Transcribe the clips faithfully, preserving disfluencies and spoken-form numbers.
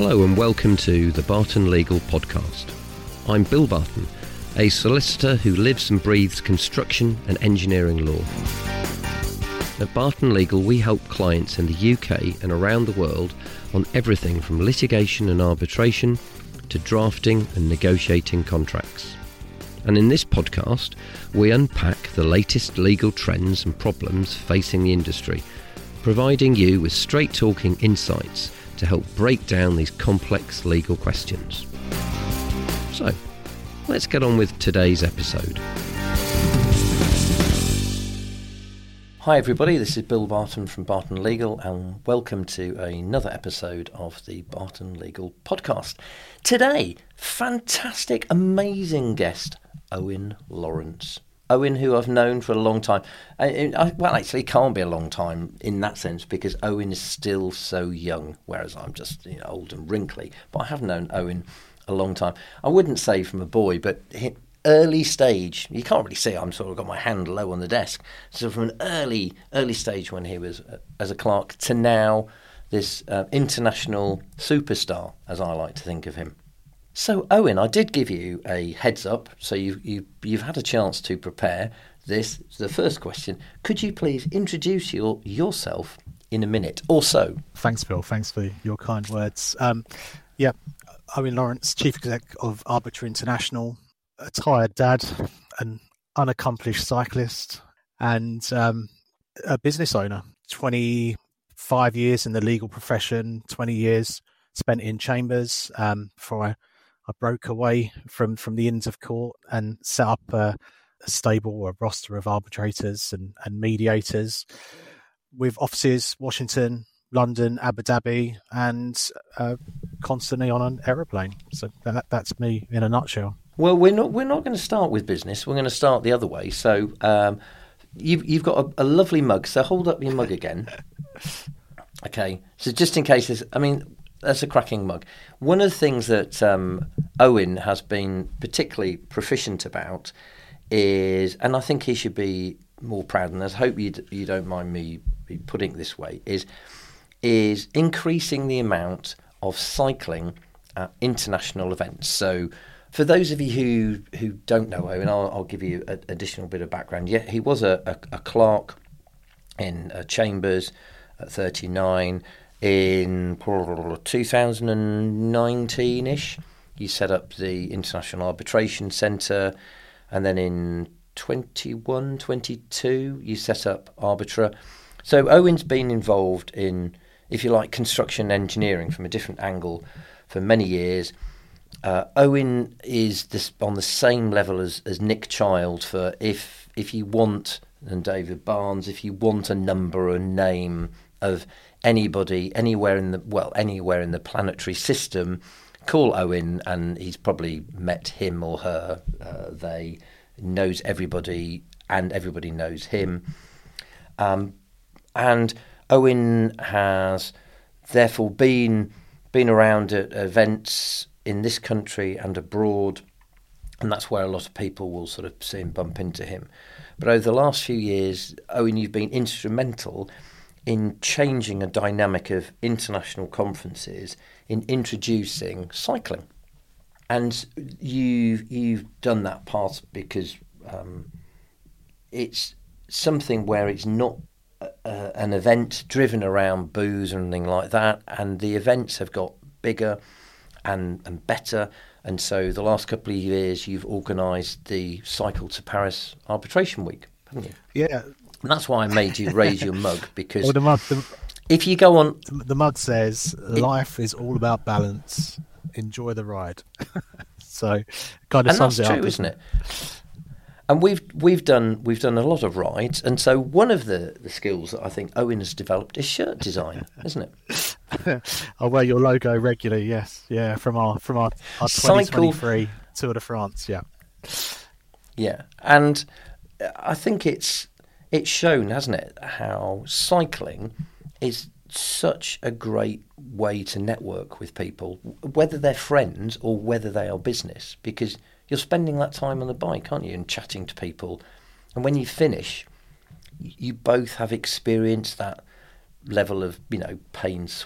Hello and welcome to the Barton Legal Podcast. I'm Bill Barton, a solicitor who lives and breathes construction and engineering law. At Barton Legal, we help clients in the U K and around the world on everything from litigation and arbitration to drafting and negotiating contracts. And in this podcast, we unpack the latest legal trends and problems facing the industry, providing you with straight-talking insights to help break down these complex legal questions. So, let's get on with today's episode. Hi everybody, this is Bill Barton from Barton Legal and welcome to another episode of the Barton Legal Podcast. Today, fantastic, amazing guest, Owen Lawrence. Owen, who I've known for a long time. I, I, well, actually, it can't be a long time in that sense because Owen is still so young, whereas I'm just you know, old and wrinkly. But I have known Owen a long time. I wouldn't say from a boy, but he, early stage, you can't really see, I'm sort of got my hand low on the desk. So from an early, early stage when he was uh, as a clerk to now, this uh, international superstar, as I like to think of him. So, Owen, I did give you a heads up, so you've, you, you've had a chance to prepare this. The first question, could you please introduce your, yourself in a minute or so? Thanks, Bill. Thanks for your kind words. Um, yeah, Owen Lawrence, Chief Exec of Arbitra International, a tired dad, an unaccomplished cyclist, and um, a business owner. twenty-five years in the legal profession, twenty years spent in chambers um, before I, I broke away from, from the inns of court and set up a, a stable or a roster of arbitrators and, and mediators with offices Washington, London, Abu Dhabi, and uh, constantly on an aeroplane. So that, that's me in a nutshell. Well, we're not we're not going to start with business. We're going to start the other way. So um, you've you've got a, a lovely mug. So hold up your mug again. Okay. So just in case there's, I mean, that's a cracking mug. One of the things that um, Owen has been particularly proficient about is, and I think he should be more proud, and I hope you d- you don't mind me putting it this way, is is increasing the amount of cycling at international events. So. For those of you who, who don't know Owen, I'll, I'll give you an additional bit of background. Yeah, he was a, a, a clerk in uh, Chambers at thirty-nine. In two thousand nineteen-ish, he set up the International Arbitration Centre. And then in twenty-one, twenty-two, you set up Arbitra. So Owen's been involved in, if you like, construction engineering from a different angle for many years. Uh, Owen is this, on the same level as, as Nick Child for if if you want, and David Barnes, if you want a number or a name of anybody anywhere in the well anywhere in the planetary system, call Owen, and he's probably met him or her. Uh, they knows everybody, and everybody knows him. Um, and Owen has therefore been been around at events in this country and abroad, and that's where a lot of people will sort of see and bump into him. But over the last few years, Owen, you've been instrumental in changing a dynamic of international conferences, in introducing cycling. And you, you've done that part because um, it's something where it's not a, an event driven around booze or anything like that, and the events have got bigger and and better, and so the last couple of years you've organised the Cycle to Paris Arbitration Week, haven't you? Yeah. And that's why I made you raise your mug, because well, the mug, the, if you go on... The mug says, life is all about balance, enjoy the ride. So kind of and sums that's it true, up, isn't it? And we've we've done we've done a lot of rides, and so one of the, the skills that I think Owen has developed is shirt design, isn't it? I wear your logo regularly, yes, yeah, from our from our, our twenty twenty-three Tour de France, yeah, yeah, and I think it's it's shown, hasn't it, how cycling is such a great way to network with people, whether they're friends or whether they are business, because you're spending that time on the bike, aren't you, and chatting to people. And when you finish, you both have experienced that level of, you know, pain, sweat,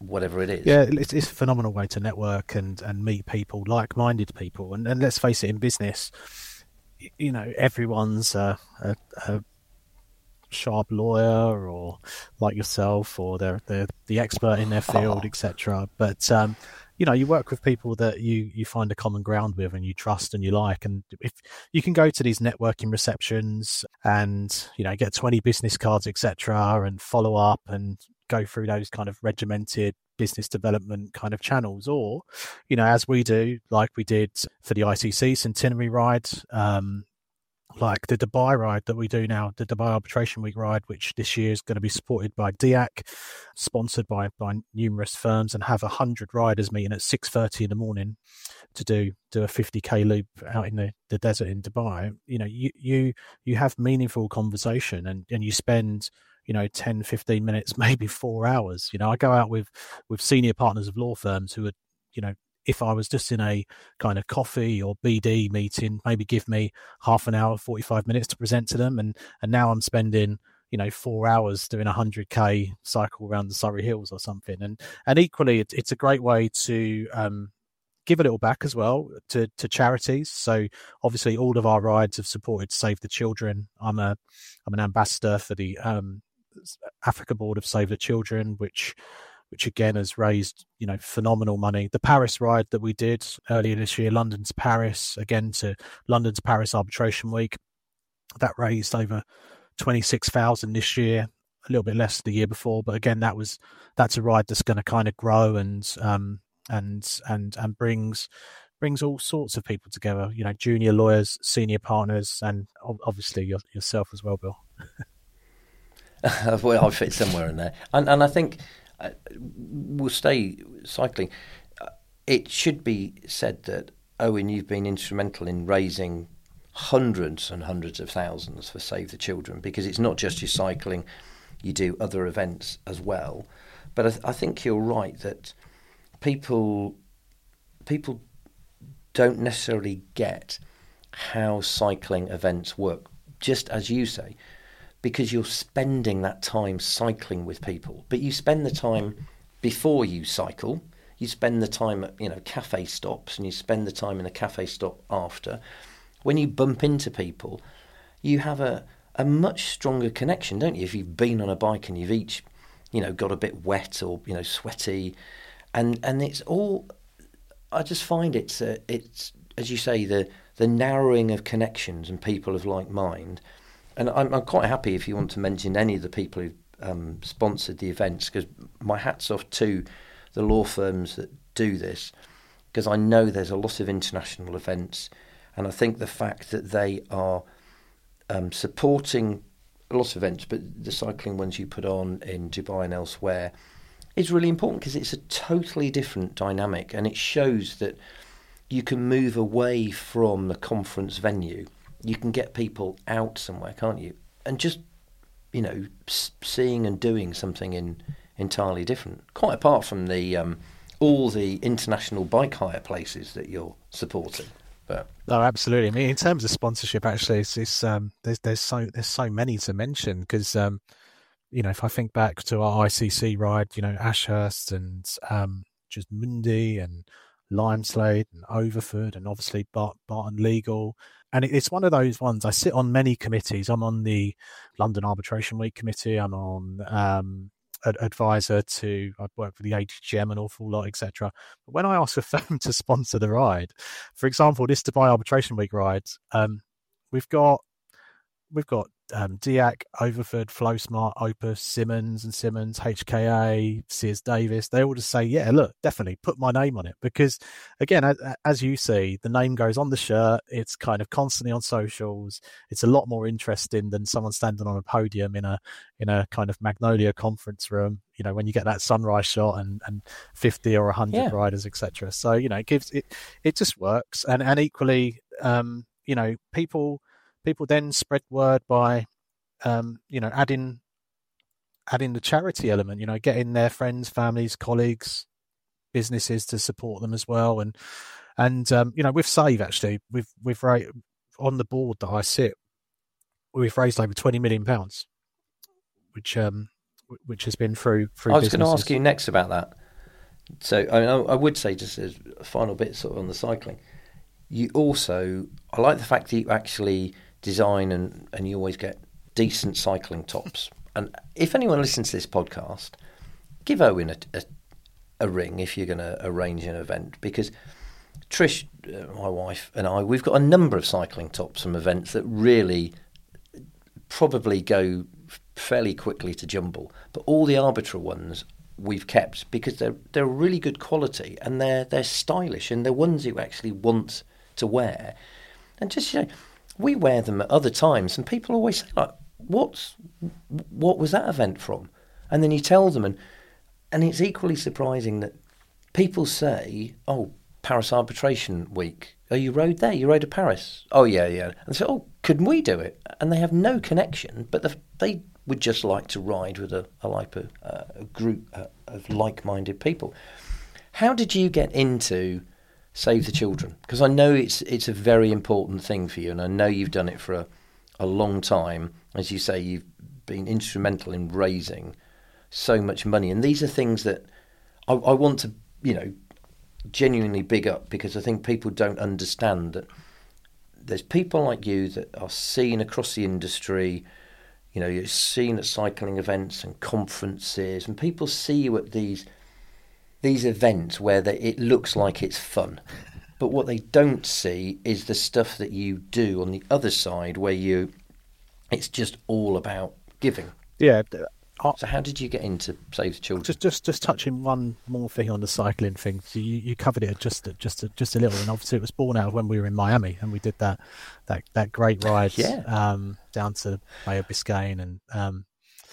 whatever it is. Yeah, it's, it's a phenomenal way to network and, and meet people, like-minded people. And, and let's face it, in business, you know, everyone's a, a, a sharp lawyer or like yourself, or they're, they're the expert in their field, oh. et cetera. But, um, you know, you work with people that you, you find a common ground with and you trust and you like. And if you can go to these networking receptions and, you know, get twenty business cards, et cetera, and follow up and go through those kind of regimented business development kind of channels, or, you know, as we do, like we did for the I C C Centenary Ride, um, like the Dubai ride that we do now, the Dubai Arbitration Week ride, which this year is going to be supported by D A C, sponsored by by numerous firms, and have a hundred riders meeting at six thirty in the morning to do do a fifty k loop out in the, the desert in Dubai. You know, you you you have meaningful conversation, and and you spend, you know, ten, fifteen minutes, maybe four hours. You know, I go out with with senior partners of law firms who are, you know, if I was just in a kind of coffee or B D meeting, maybe give me half an hour, forty-five minutes to present to them. And, and now I'm spending, you know, four hours doing a hundred K cycle around the Surrey Hills or something. And, and equally, it, it's a great way to, um, give a little back as well to, to charities. So obviously all of our rides have supported Save the Children. I'm a, I'm an ambassador for the, um, Africa Board of Save the Children, which, which again has raised, you know, phenomenal money. The Paris ride that we did earlier this year, London to Paris, again to London to Paris Arbitration Week, that raised over twenty-six thousand this year, a little bit less the year before. But again, that was, that's a ride that's going to kind of grow and, um, and, and, and brings, brings all sorts of people together, you know, junior lawyers, senior partners, and obviously your, yourself as well, Bill. Well, I fit somewhere in there. And, and I think, Uh, we'll stay cycling. Uh, it should be said that, Owen, you've been instrumental in raising hundreds and hundreds of thousands for Save the Children, because it's not just your cycling, you do other events as well. But I, th- I think you're right that people people don't necessarily get how cycling events work, just as you say, because you're spending that time cycling with people. But you spend the time before you cycle, you spend the time at, you know, cafe stops, and you spend the time in a cafe stop after. When you bump into people, you have a, a much stronger connection, don't you? If you've been on a bike and you've each, you know, got a bit wet or, you know, sweaty. And and it's all, I just find it's, a, it's as you say, the, the narrowing of connections and people of like mind. And I'm, I'm quite happy if you want to mention any of the people who um, sponsored the events, because my hat's off to the law firms that do this, because I know there's a lot of international events, and I think the fact that they are um, supporting a lot of events, but the cycling ones you put on in Dubai and elsewhere is really important, because it's a totally different dynamic, and it shows that you can move away from the conference venue. You can get people out somewhere, can't you? And just, you know, seeing and doing something in entirely different. Quite apart from the um, all the international bike hire places that you're supporting. But oh, absolutely. I mean, in terms of sponsorship, actually, it's, it's um, there's there's so there's so many to mention, because um, you know, if I think back to our I C C ride, you know, Ashurst and um, just Mundi and Limeslade and Overford, and obviously Bart, Barton Legal. And it's one of those ones, I sit on many committees. I'm on the London Arbitration Week committee. I'm on um, an advisor to, I've worked for the A G G M an awful lot, et cetera. But when I ask a firm to sponsor the ride, for example, this Dubai Arbitration Week ride, um, we've got, we've got um, D A C, Overford, FlowSmart, Opus, Simmons and Simmons, H K A, Sears Davis. They all just say, yeah, look, definitely put my name on it. Because again, as, as you see, the name goes on the shirt. It's kind of constantly on socials. It's a lot more interesting than someone standing on a podium in a, in a kind of Magnolia conference room, you know, when you get that sunrise shot and, and fifty or a hundred yeah. riders, et cetera. So, you know, it gives it, it just works. And, and equally, um, you know, people, People then spread word by, um, you know, adding, adding the charity element. You know, getting their friends, families, colleagues, businesses to support them as well. And and um, you know, with Save actually, we've we've ra- on the board that I sit, we've raised over twenty million pounds, which um, which has been through through. I was businesses. going to ask you next about that. So I, mean, I would say, just as a final bit sort of on the cycling, you also, I like the fact that you actually design and, and you always get decent cycling tops. And if anyone listens to this podcast, give Owen a, a, a ring if you're going to arrange an event, because Trish, uh, my wife, and I, we've got a number of cycling tops from events that really probably go fairly quickly to jumble. But all the Arbitra ones we've kept because they're they're really good quality, and they're they're stylish, and they're ones you actually want to wear. And just, you know, we wear them at other times, and people always say, like, what's what was that event from? And then you tell them, and and it's equally surprising that people say, oh, Paris Arbitration Week. Oh, you rode there? You rode to Paris? Oh, yeah, yeah. And so, oh, couldn't we do it? And they have no connection, but the, they would just like to ride with a, a, like a, a group uh, of like-minded people. How did you get into Save the Children? Because I know it's it's a very important thing for you, and I know you've done it for a, a long time. As you say, you've been instrumental in raising so much money. And these are things that I, I want to, you know, genuinely big up, because I think people don't understand that there's people like you that are seen across the industry. You know, you're seen at cycling events and conferences, and people see you at these these events where they, it looks like it's fun. But what they don't see is the stuff that you do on the other side, where you it's just all about giving. Yeah. I, so how did you get into Save the Children? Just, just, just touching one more thing on the cycling thing. So you, you covered it just, just, just a little, and obviously it was born out of when we were in Miami and we did that, that, that great ride yeah. um, down to Bay of Biscayne and um,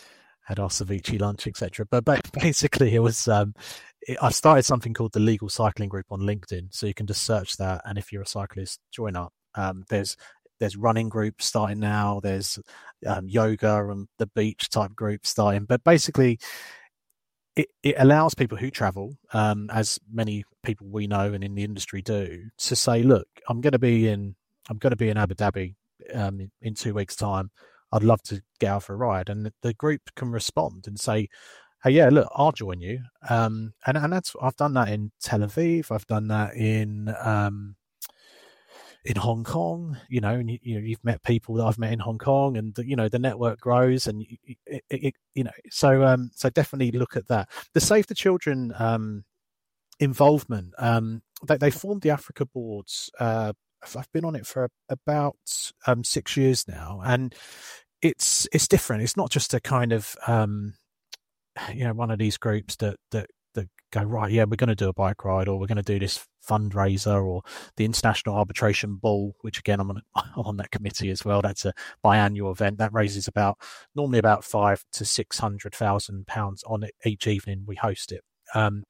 had our ceviche lunch, et cetera. But basically, it was. Um, it, I started something called the Legal Cycling Group on LinkedIn, so you can just search that, and if you're a cyclist, join up. Um, there's There's running groups starting now. There's um, yoga and the beach type groups starting. But basically, it, it allows people who travel, um, as many people we know and in the industry do, to say, look, I'm going to be in I'm going to be in Abu Dhabi um, in, in two weeks' time. I'd love to get out for a ride, and the group can respond and say, hey, yeah, look, I'll join you. Um, and and that's I've done that in Tel Aviv. I've done that in. Um, in Hong Kong, you know, and you, you know, you've met people that I've met in Hong Kong, and you know the network grows, and it, it, it, you know, so um, so definitely look at that. The Save the Children um, involvement. Um, they, they formed the Africa boards. Uh, I've been on it for about um, six years now, and it's it's different. It's not just a kind of um, you know one of these groups that that. that go, right, yeah, we're going to do a bike ride, or we're going to do this fundraiser, or the International Arbitration Ball, which again I'm on, I'm on that committee as well. That's a biannual event that raises about normally about five to six hundred thousand pounds on it each evening we host it. Um,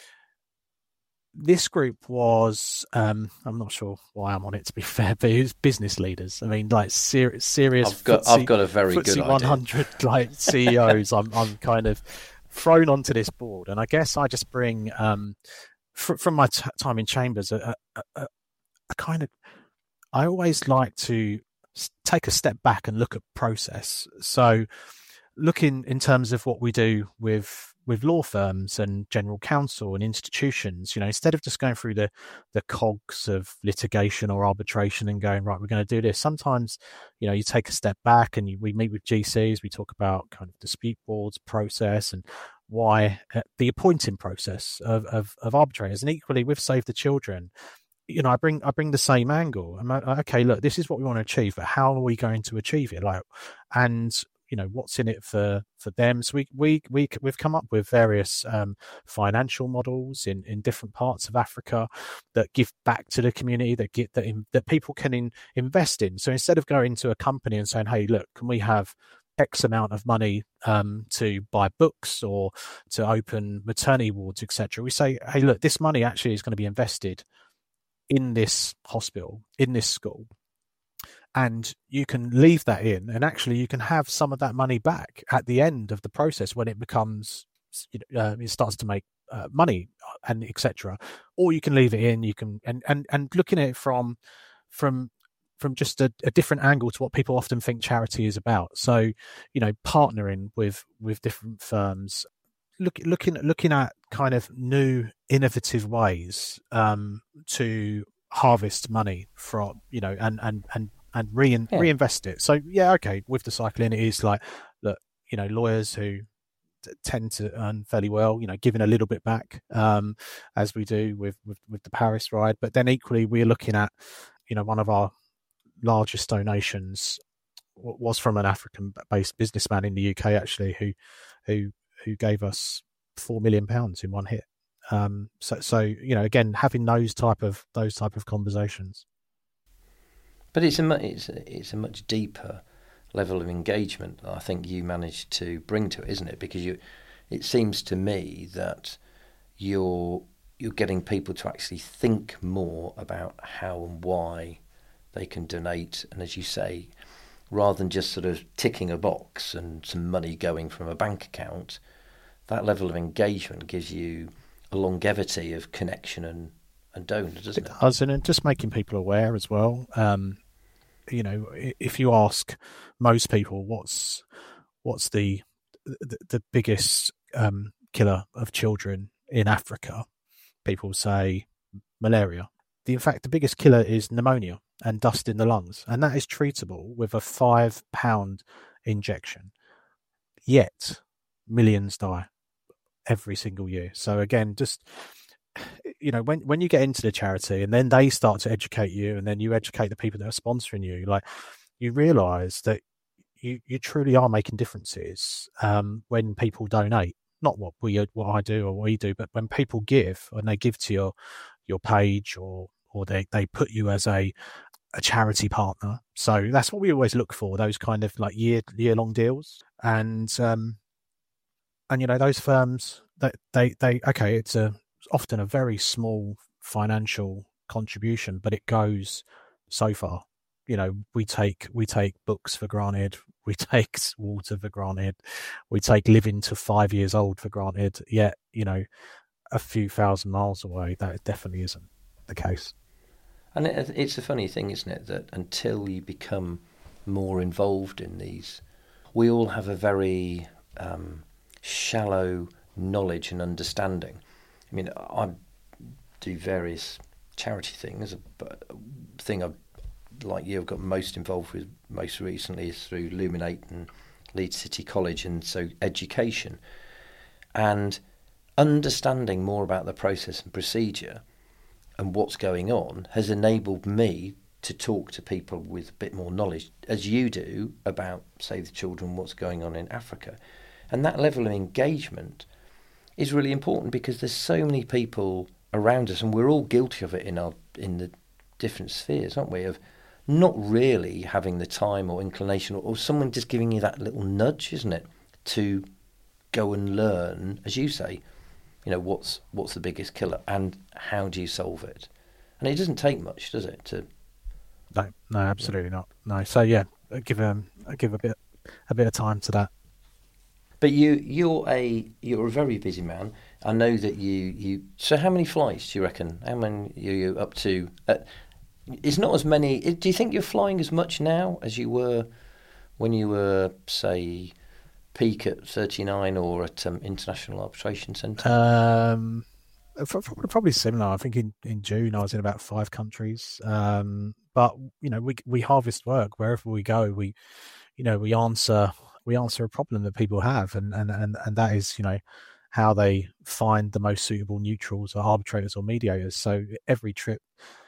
this group was um, I'm not sure why I'm on it, to be fair, but it was business leaders. I mean, like serious, serious. I've got footsie, I've got a very good idea. one hundred like C E Os. I'm I'm kind of thrown onto this board, and I guess I just bring um, fr- from my t- time in Chambers a, a, a, a kind of I always like to take a step back and look at process. So looking in terms of what we do with with law firms and general counsel and institutions, you know, instead of just going through the the cogs of litigation or arbitration and going, right, we're going to do this. Sometimes, you know, you take a step back and you, we meet with G Cs, we talk about kind of dispute boards, process, and why uh, the appointing process of, of, of arbitrators. And equally with Save the Children, you know, I bring I bring the same angle. I'm like, okay, look, this is what we want to achieve, but how are we going to achieve it? Like, and you know, what's in it for, for them? So we we we we've come up with various um, financial models in, in different parts of Africa that give back to the community, that get that in, that people can in, invest in. So instead of going to a company and saying, hey, look, can we have X amount of money um, to buy books or to open maternity wards, et cetera, we say, hey, look, this money actually is going to be invested in this hospital, in this school. And you can leave that in, and actually you can have some of that money back at the end of the process when it becomes, you know, uh, it starts to make uh, money and et cetera. Or you can leave it in. You can and and and looking at it from from from just a, a different angle to what people often think charity is about. So, you know, partnering with with different firms, look, looking looking at kind of new innovative ways um, to harvest money from, you know, and and and and rein, Yeah. reinvest it. So yeah, okay, with the cycling, it is like, look, you know, lawyers who t- tend to earn fairly well, you know, giving a little bit back, um, as we do with, with with the Paris ride. But then equally, we're looking at, you know, one of our largest donations was from an African-based businessman in the U K, actually, who who who gave us four million pounds in one hit. Um, so, so you know, again, having those type of those type of conversations. But it's a mu- it's a, it's a much deeper level of engagement that I think you managed to bring to it, isn't it? Because you, it seems to me that you're you're getting people to actually think more about how and why they can donate, and as you say, rather than just sort of ticking a box and some money going from a bank account, that level of engagement gives you a longevity of connection and, and donor, doesn't it? It does, and just making people aware as well. Um, you know, if you ask most people what's what's the the, the biggest um, killer of children in Africa, people say malaria. The, in fact, the biggest killer is pneumonia and dust in the lungs, and that is treatable with a five pound injection. Yet millions die every single year. So again, just, you know, when when you get into the charity and then they start to educate you, and then you educate the people that are sponsoring you, like, you realise that you you truly are making differences um, when people donate. Not what we what I do or what we do, but when people give, and they give to your your page, or or they, they put you as a a charity partner. So that's what we always look for, those kind of like year year long deals. And um and you know, those firms, that they, they okay, it's a often a very small financial contribution, but it goes so far. You know, we take we take books for granted, we take water for granted, we take living to five years old for granted, yet, you know, a few thousand miles away, that definitely isn't the case. And it, it's a funny thing, isn't it, that until you become more involved in these, we all have a very um, shallow knowledge and understanding. I mean, I do various charity things, but the thing I've, like you, I've got most involved with most recently is through Luminate and Leeds City College, and so education. And understanding more about the process and procedure and what's going on has enabled me to talk to people with a bit more knowledge, as you do, about Save the Children, what's going on in Africa. And that level of engagement is really important, because there's so many people around us, and we're all guilty of it in our in the different spheres, aren't we, of not really having the time or inclination, or, or someone just giving you that little nudge, isn't it, to go and learn, as you say, you know, what's what's the biggest killer and how do you solve it? And it doesn't take much, does it? To no, no, absolutely yeah. not. No, so yeah, I give um, I give a bit a bit of time to that. But you you're a you're a very busy man. I know that you you. So how many flights do you reckon? How many are you up to? Uh, it's not as many. Do you think you're flying as much now as you were when you were, say, peak at thirty-nine or at um, International Arbitration Centre? Um, probably similar. I think in, in June I was in about five countries. Um, but you know, we we harvest work wherever we go. We, you know, we answer we answer a problem that people have, and and and, and that is, you know, how they find the most suitable neutrals or arbitrators or mediators. So every trip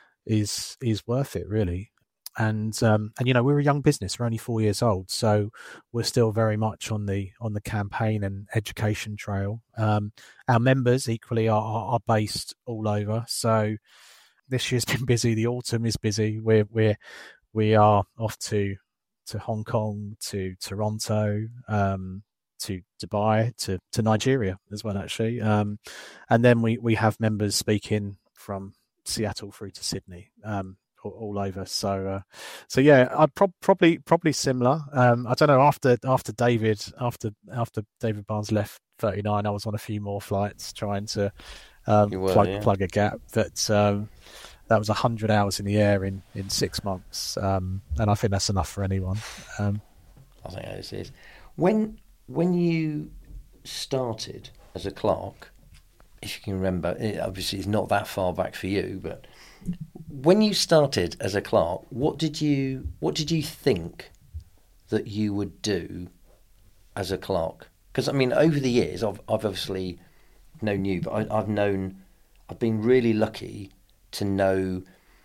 is is worth it, really. And um, and you know, we're a young business. We're only four years old, so we're still very much on the on the campaign and education trail. Um, our members equally are, are, are based all over. So this year's been busy. The autumn is busy. We're we're we are off to to Hong Kong, to Toronto, um, to Dubai, to to Nigeria as well, actually. Um, and then we we have members speaking from Seattle through to Sydney. Um, all over. So, uh, so yeah, I pro- probably probably similar. Um, I don't know. After after David after after David Barnes left thirty-nine, I was on a few more flights trying to um, were, plug yeah. plug a gap. But um, that was a hundred hours in the air in, in six months, um, and I think that's enough for anyone. Um, I think it is. When when you started, as a clerk, if you can remember, it obviously it's not that far back for you, but when you started as a clerk, what did you what did you think that you would do as a clerk? Because I mean, over the years, I've I've obviously known you, but I, I've known I've been really lucky to know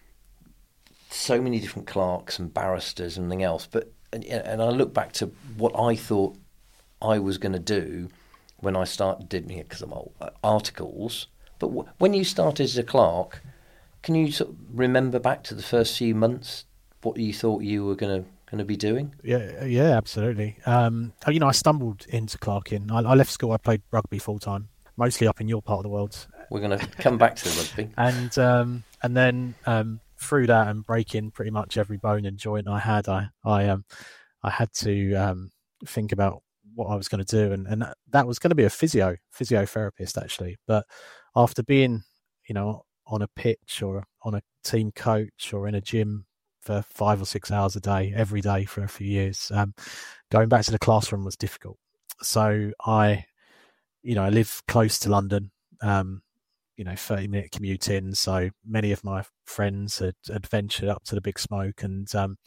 so many different clerks and barristers and everything else. But and, and I look back to what I thought I was going to do when I started doing it, because I'm old, uh, articles. But w- when you started as a clerk, can you sort of remember back to the first few months what you thought you were going to going to be doing? Yeah, yeah, absolutely. Um, you know, I stumbled into clerking. I, I left school. I played rugby full time, mostly up in your part of the world. We're going to come back to the rugby, and um, and then um, through that and breaking pretty much every bone and joint I had, I I um I had to um, think about what I was going to do, and and that, that was going to be a physio physiotherapist actually. But after being, you know, on a pitch or on a team coach or in a gym for five or six hours a day, every day for a few years, um, going back to the classroom was difficult. So I, you know, I live close to London, um, you know, thirty minute commute in. So many of my friends had, had ventured up to the Big Smoke, and um,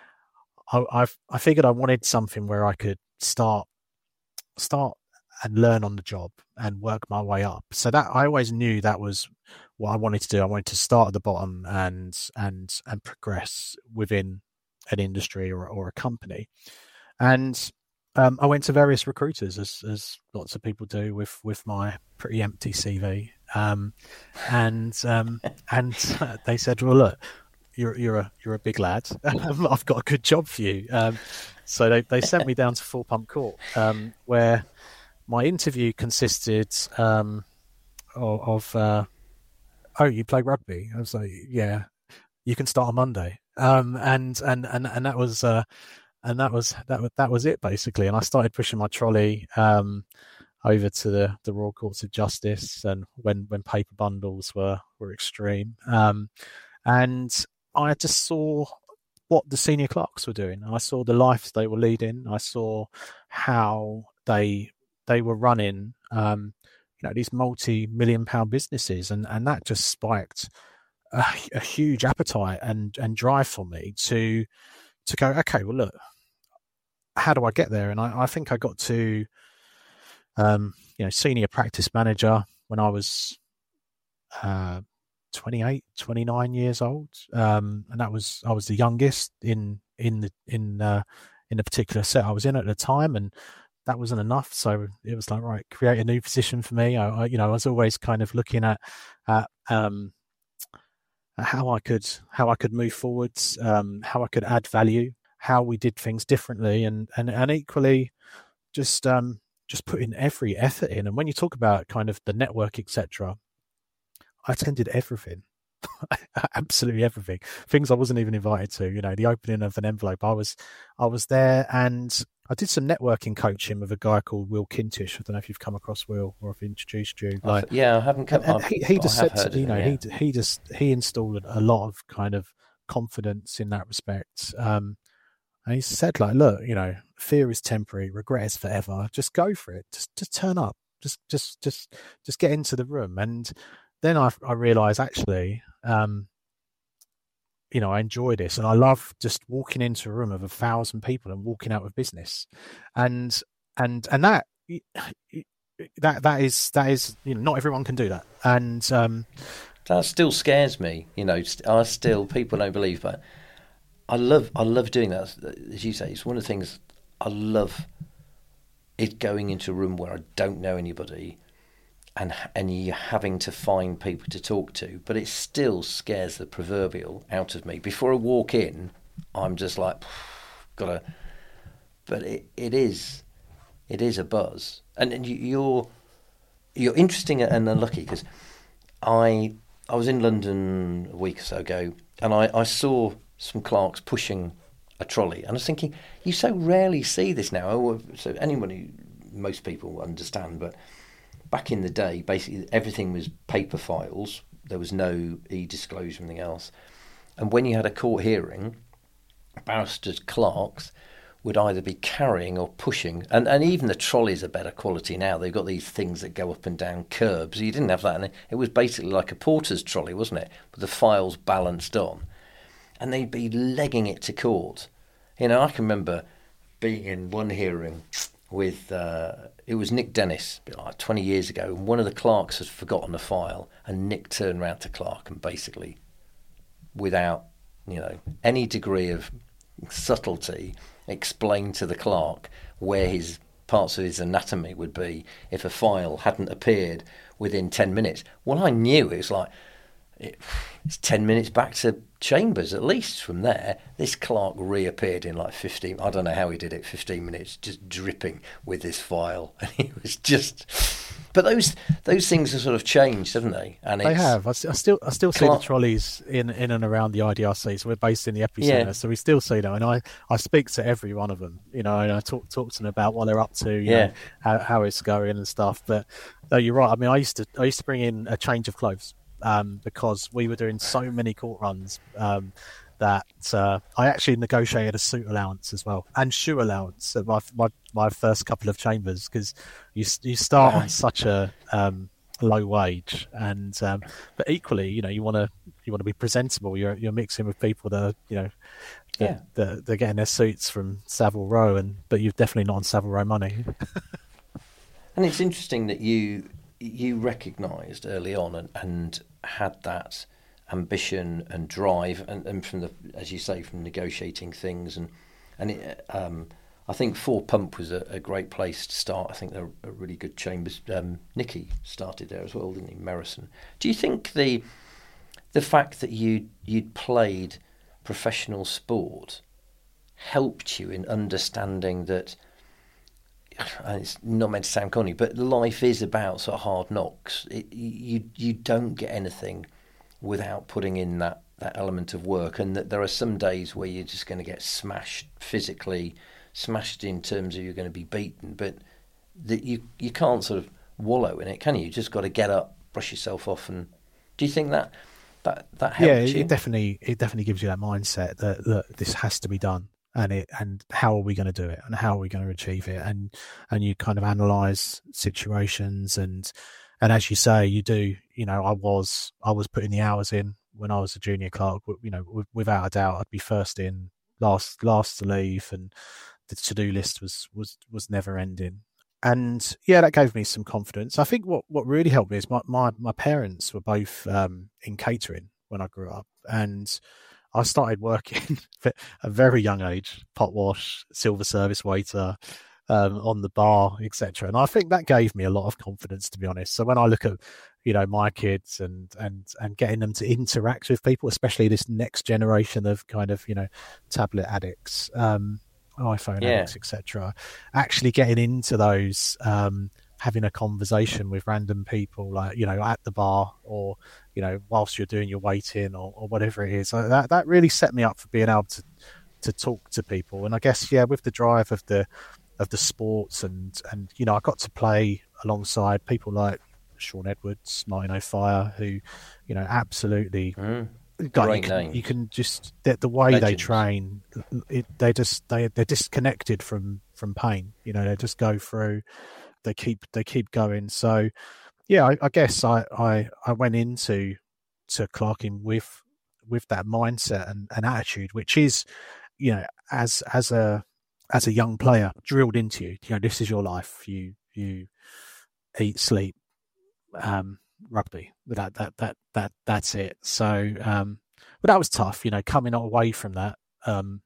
I, I've, I figured I wanted something where I could start, start and learn on the job and work my way up. So that I always knew that was what I wanted to do. I wanted to start at the bottom and and and progress within an industry or or a company. And um, I went to various recruiters, as as lots of people do with with my pretty empty C V. Um, and um, and they said, "Well, look, you're you're a you're a big lad. I've got a good job for you." Um, so they they sent me down to Full Pump Court, um, where my interview consisted um, of, of uh, oh, you play rugby? I was like, yeah, you can start on Monday. Um, and, and, and, and that was, uh, and that was, that was, that was it basically. And I started pushing my trolley, um, over to the, the Royal Courts of Justice, and when, when paper bundles were, were extreme. Um, and I just saw what the senior clerks were doing. I saw the lives they were leading. I saw how they, they were running, um, you know, these multi-million pound businesses, and, and that just spiked a, a huge appetite and, and drive for me to to go, okay, well, look, how do I get there? And I, I think I got to, um, you know, senior practice manager when I was uh, twenty-eight, twenty-nine years old, um, and that was I was the youngest in in the in uh, in the particular set I was in at the time, and that wasn't enough. So it was like, right, create a new position for me. I, I you know, I was always kind of looking at, at um, how I could, how I could move forwards, um, how I could add value, how we did things differently, and, and, and equally just, um, just putting every effort in. And when you talk about kind of the network, et cetera, I attended everything. Absolutely everything. Things I wasn't even invited to, you know, the opening of an envelope. I was, I was there, and I did some networking coaching with a guy called Will Kintish. I don't know if you've come across Will or I've introduced you. Like, I've, yeah, I haven't come. and, and he, he just said, to, you know, it, yeah. he he just he installed a lot of kind of confidence in that respect. Um, and he said, like, look, you know, fear is temporary, regret is forever. Just go for it. Just just turn up. Just just just just get into the room. And then I I realised actually. Um, you know, I enjoy this, and I love just walking into a room of a thousand people and walking out with business, and and and that that that is that is you know, not everyone can do that, and um, that still scares me. You know, I still people don't believe, but I love I love doing that. As you say, it's one of the things I love. It going into a room where I don't know anybody. And and you're having to find people to talk to, but it still scares the proverbial out of me. Before I walk in, I'm just like, gotta. But it, it is, it is a buzz, and, and you, you're you're interesting and unlucky because I I was in London a week or so ago, and I, I saw some clerks pushing a trolley, and I was thinking, you so rarely see this now. So anyone who most people understand, but. Back in the day, basically everything was paper files. There was no e-disclosure or anything else. And when you had a court hearing, barristers, clerks would either be carrying or pushing, and, and even the trolleys are better quality now. They've got these things that go up and down curbs. You didn't have that, and it, it was basically like a porter's trolley, wasn't it? With the files balanced on, and they'd be legging it to court. You know, I can remember being in one hearing with uh, it was Nick Dennis, like twenty years ago, and one of the clerks had forgotten a file, and Nick turned round to Clark and basically, without you know any degree of subtlety, explained to the clerk where his parts of his anatomy would be if a file hadn't appeared within ten minutes. Well, I knew it was like, it, it's ten minutes back to Chambers at least from there. This clerk reappeared in like fifteen, I don't know how he did it, fifteen minutes, just dripping with this file. And he was just... But those those things have sort of changed, haven't they? And they it's, have. I, I still I still see Clark, the trolleys in, in and around the I D R C. So we're based in the epicenter, yeah. so we still see them. And I, I speak to every one of them, you know, and I talk talk to them about what they're up to, you yeah. know, how how it's going and stuff. But no, you're right. I mean, I used to I used to bring in a change of clothes um, because we were doing so many court runs. Um, that uh, I actually negotiated a suit allowance as well and shoe allowance at my my, my first couple of chambers, because you you start on such a um, low wage, and um, but equally, you know, you want to you want to be presentable. You're you're mixing with people that are, you know, that, Yeah. that they're getting their suits from Savile Row, and but you're definitely not on Savile Row money. And it's interesting that you you recognised early on and, and had that ambition and drive, and, and from the, as you say, from negotiating things, and and it, um, I think Four Pump was a, a great place to start. I think they're a really good chambers. Um, Nicky started there as well, didn't he? Merrison. Do you think the the fact that you you'd played professional sport helped you in understanding that? And it's not meant to sound corny, but life is about sort of hard knocks. It, you you don't get anything without putting in that, that element of work, and that there are some days where you're just going to get smashed physically, smashed in terms of you're going to be beaten, but that you you can't sort of wallow in it, can you? You just got to get up, brush yourself off, and do you think that that that helped yeah, it, you? it definitely it definitely gives you that mindset that, that this has to be done, and it and how are we going to do it, and how are we going to achieve it, and and you kind of analyze situations, and and as you say, you do. You know, I was I was putting the hours in when I was a junior clerk. You know, without a doubt, I'd be first in, last last to leave, and the to-do list was was was never ending. And yeah, that gave me some confidence. I think what, what really helped me is my, my, my parents were both um, in catering when I grew up, and I started working at a very young age, pot wash, silver service waiter, um, on the bar, et cetera. And I think that gave me a lot of confidence, to be honest. So when I look at, you know, my kids and and and getting them to interact with people, especially this next generation of kind of, you know, tablet addicts, um, iPhone Yeah. addicts, et cetera, actually getting into those, um, having a conversation with random people, like, you know, at the bar, or, you know, whilst you're doing your waiting, or, or whatever it is. So that that really set me up for being able to to talk to people. And I guess, yeah, with the drive of the of the sports, and and you know, I got to play alongside people like Sean Edwards, Martin O'Fire, who, you know, absolutely Mm. like, Great you, can, name. you can just the, the way Legends. they train, it, they just they they're disconnected from from pain. You know, they just go through. They keep they keep going. So yeah, I, I guess I, I I went into to clerking with with that mindset and, and attitude, which is, you know, as as a as a young player, drilled into you. You know, this is your life. You you eat, sleep, um, rugby. That that that that that's it. So, um, but that was tough. You know, coming away from that, um,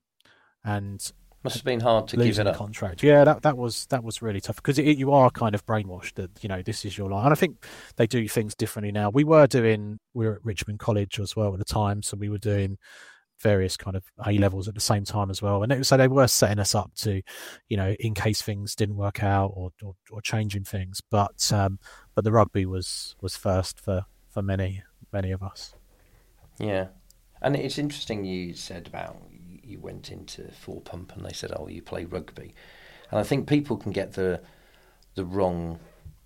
and Must have been hard to give losing it the up. contract. Yeah, that that was that was really tough, because you are kind of brainwashed that, you know, this is your life. And I think they do things differently now. We were doing we were at Richmond College as well at the time, so we were doing various kind of A levels at the same time as well, and it, so they were setting us up to, you know, in case things didn't work out, or or, or changing things. But um, but the rugby was was first for for many many of us. Yeah. And it's interesting you said about you went into Four Pump and they said, oh, you play rugby. And I think people can get the the wrong...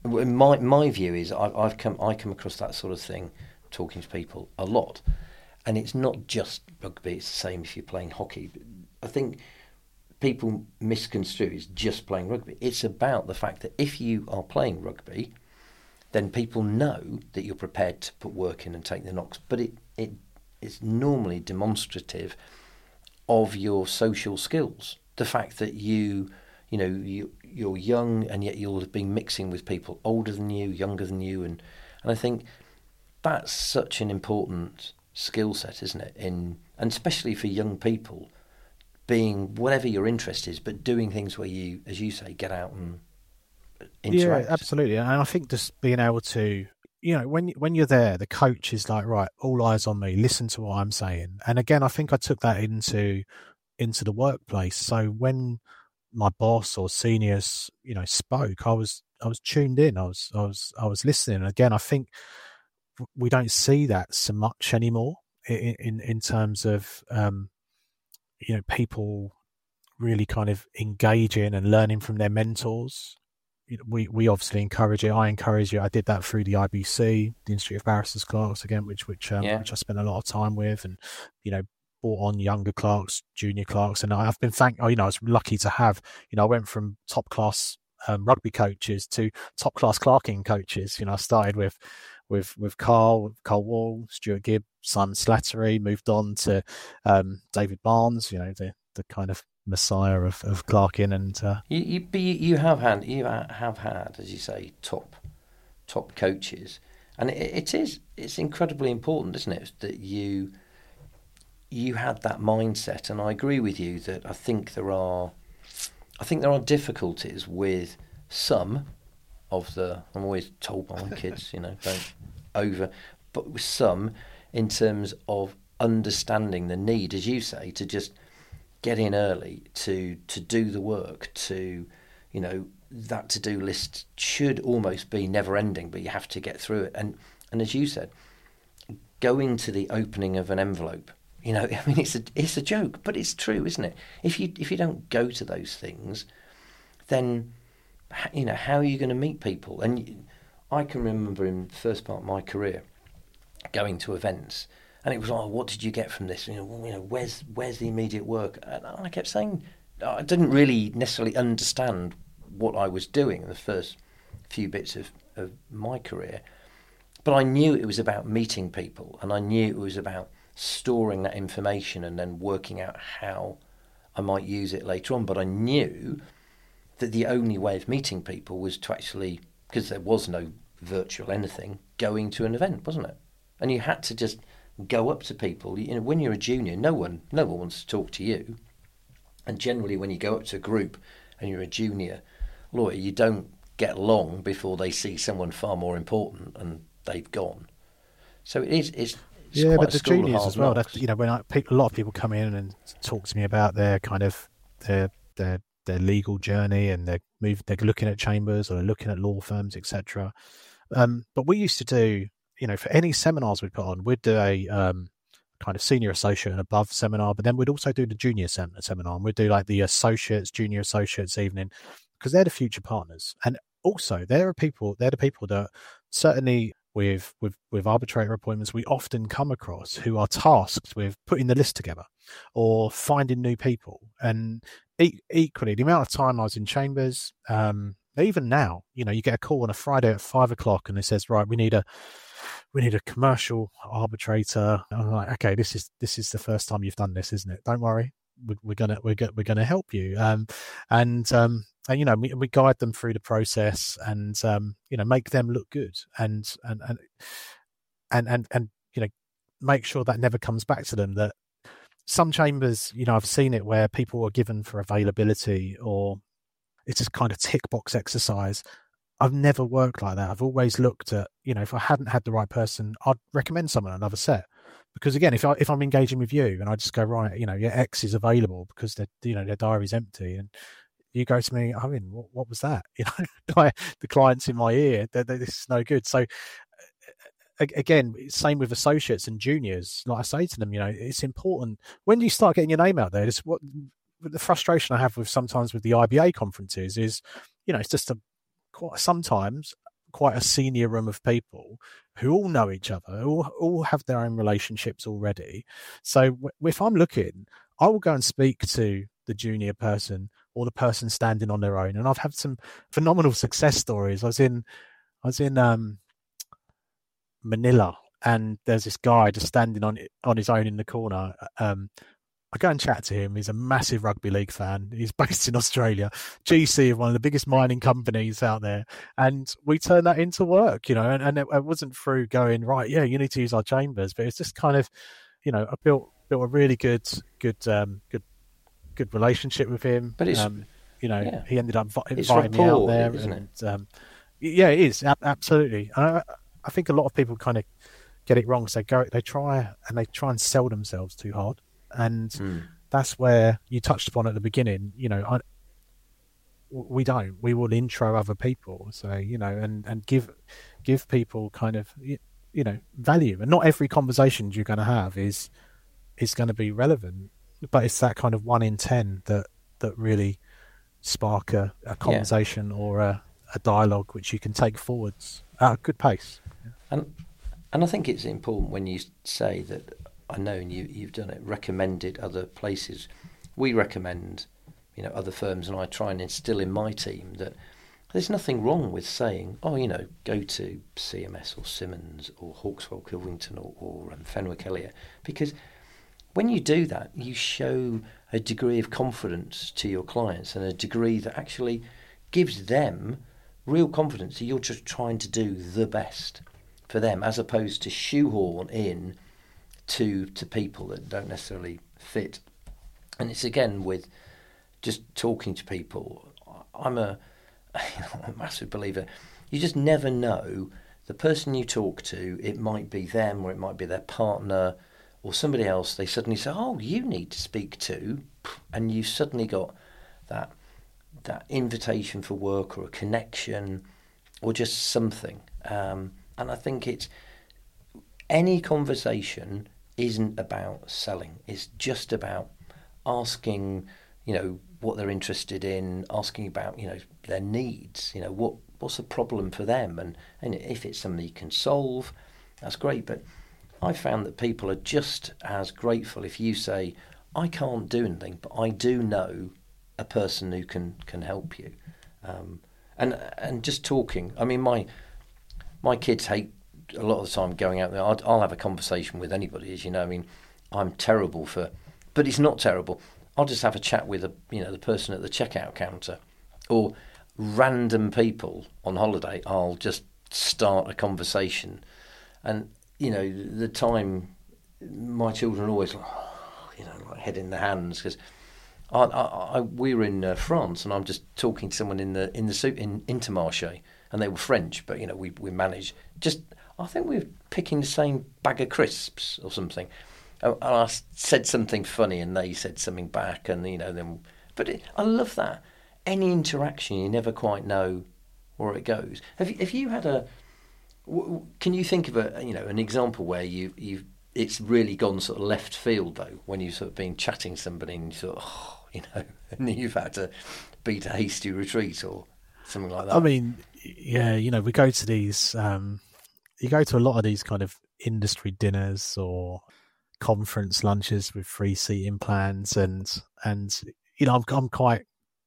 My my view is I, I've come I come across that sort of thing talking to people a lot. And it's not just rugby, it's the same if you're playing hockey. I think people misconstrue is just playing rugby. It's about the fact that if you are playing rugby, then people know that you're prepared to put work in and take the knocks. But it, it it's normally demonstrative of your social skills. The fact that you, you know, you, you're young and yet you'll have been mixing with people older than you, younger than you. And, and I think that's such an important skill set, isn't it? In and especially for young people, being whatever your interest is, but doing things where you, as you say, get out and interact. Yeah, absolutely. And I think just being able to, you know, when when you're there, the coach is like, right, all eyes on me, listen to what I'm saying. And again, I think I took that into into the workplace. So when my boss or seniors, you know, spoke, I was I was tuned in. I was I was I was listening. And again, I think we don't see that so much anymore in in, in terms of um, you know, people really kind of engaging and learning from their mentors. We we obviously encourage it. I encourage it. I did that through the I B C, the Institute of Barristers Clerks, again, which which um, yeah. which I spent a lot of time with, and you know, brought on younger clerks, junior clerks, and I've been thank. Oh, you know, I was lucky to have. You know, I went from top class um, rugby coaches to top class clerking coaches. You know, I started with with with Carl, Carl Wall, Stuart Gibb, Simon Slattery, moved on to um, David Barnes. You know, the the kind of messiah of, of clerking, and uh, you, you you have had you have had, as you say, top top coaches, and it, it is it's incredibly important, isn't it, that you you had that mindset. And I agree with you that I think there are I think there are difficulties with some of the. I'm always told by my kids, you know, don't over, but with some in terms of understanding the need, as you say, to just get in early, to to do the work, to, you know, that to-do list should almost be never-ending, but you have to get through it. And and as you said, going to the opening of an envelope, you know, I mean, it's a it's a joke, but it's true, isn't it? If you if you don't go to those things, then, you know, how are you going to meet people? And I can remember in the first part of my career going to events. And it was, oh, what did you get from this? You know, well, you know, where's where's the immediate work? And I kept saying, I didn't really necessarily understand what I was doing in the first few bits of, of my career, but I knew it was about meeting people, and I knew it was about storing that information and then working out how I might use it later on. But I knew that the only way of meeting people was to actually, because there was no virtual anything, going to an event, wasn't it? And you had to just go up to people. You know, when you're a junior, no one, no one wants to talk to you. And generally, when you go up to a group and you're a junior lawyer, you don't get long before they see someone far more important and they've gone. So it is. It's, it's yeah, quite but a the juniors as well. That, you know, when I, a lot of people come in and talk to me about their kind of their their their legal journey, and they're move, they're looking at chambers or they're looking at law firms, et cetera. Um, but we used to do. You know, for any seminars we put on, we'd do a um, kind of senior associate and above seminar, but then we'd also do the junior sem- seminar, and we'd do like the associates, junior associates evening, because they're the future partners. And also, there are people, they're the people that certainly with with with arbitrator appointments, we often come across who are tasked with putting the list together or finding new people. And e- equally, the amount of time I was in chambers, um, even now, you know, you get a call on a Friday at five o'clock, and it says, right, we need a we need a commercial arbitrator. And I'm like, okay, this is this is the first time you've done this, isn't it? Don't worry, we're, we're gonna we're go, we're gonna help you. Um, and um, and you know, we, we guide them through the process, and um, you know, make them look good, and and and and and, and you know, make sure that never comes back to them. That some chambers, you know, I've seen it where people are given for availability, or it's just kind of tick box exercise. I've never worked like that. I've always looked at, you know, if I hadn't had the right person, I'd recommend someone another set. Because again, if I if I'm engaging with you and I just go, right, you know, your X is available because their you know their diary's empty, and you go to me, I mean, what, what was that? You know, like the client's in my ear, they're, they're, this is no good. So again, same with associates and juniors. Like I say to them, you know, it's important when you start getting your name out there. It's what the frustration I have with sometimes with the I B A conferences is, you know, it's just a quite sometimes quite a senior room of people who all know each other, who all, all have their own relationships already. So if I'm looking, I will go and speak to the junior person or the person standing on their own. And I've had some phenomenal success stories. I was in, I was in um, Manila, and there's this guy just standing on on his own in the corner. Um, I go and chat to him. He's a massive rugby league fan. He's based in Australia, G C of one of the biggest mining companies out there. And we turned that into work, you know, and, and it, it wasn't through going, right, yeah, you need to use our chambers. But it's just kind of, you know, I built built a really good, good, um, good, good relationship with him. But it's, um, you know, yeah. he ended up vi- It's inviting me out rapport, there. isn't and, it? Um, yeah, it is. A- absolutely. I, I think a lot of people kind of get it wrong. So they go, they try and they try and sell themselves too hard. And Mm. that's where you touched upon at the beginning. You know, I, we don't. We will intro other people, so you know, and, and give give people kind of you, you know value. And not every conversation you're going to have is is going to be relevant, but it's that kind of one in ten that that really spark a, a conversation yeah. or a, a dialogue which you can take forwards at a good pace. And and I think it's important when you say that. I know, and you, you've done it, recommended other places. We recommend, you know, other firms, and I try and instill in my team that there's nothing wrong with saying, oh, you know, go to C M S or Simmons or Hawkswell Kilvington or, or um, Fenwick Elliott, because when you do that, you show a degree of confidence to your clients and a degree that actually gives them real confidence that you're just trying to do the best for them, as opposed to shoehorn in to to people that don't necessarily fit. And it's again with just talking to people. I'm a, you know, a massive believer. You just never know the person you talk to. It might be them, or it might be their partner, or somebody else. They suddenly say, "Oh, you need to speak to," and you suddenly got that that invitation for work, or a connection, or just something. Um, and I think it's any conversation isn't about selling. It's just about asking, you know, what they're interested in, asking about, you know, their needs, you know, what what's the problem for them, and, and if it's something you can solve, that's great. But I found that people are just as grateful if you say, I can't do anything, but I do know a person who can, can help you. Um, and and just talking. I mean, my my kids hate a lot of the time going out there. I'll, I'll have a conversation with anybody, as you know. I mean, I'm terrible for, but it's not terrible. I'll just have a chat with a, you know, the person at the checkout counter, or random people on holiday. I'll just start a conversation, and you know, the time my children are always, oh, you know, like head in the hands, because I, I, I we were in uh, France, and I'm just talking to someone in the in the suit in Intermarché, and they were French, but you know, we we managed just. I think we were picking the same bag of crisps or something. And I said something funny, and they said something back, and you know, then. But it, I love that. Any interaction, you never quite know where it goes. Have you, have you had a? Can you think of a, you know, an example where you you it's really gone sort of left field though, when you've sort of been chatting to somebody and you sort of, oh, you know, and you've had to beat a hasty retreat or something like that? I mean, yeah, you know, we go to these. Um, you go to a lot of these kind of industry dinners or conference lunches with free seating plans, and and you know, I'm I'm quite.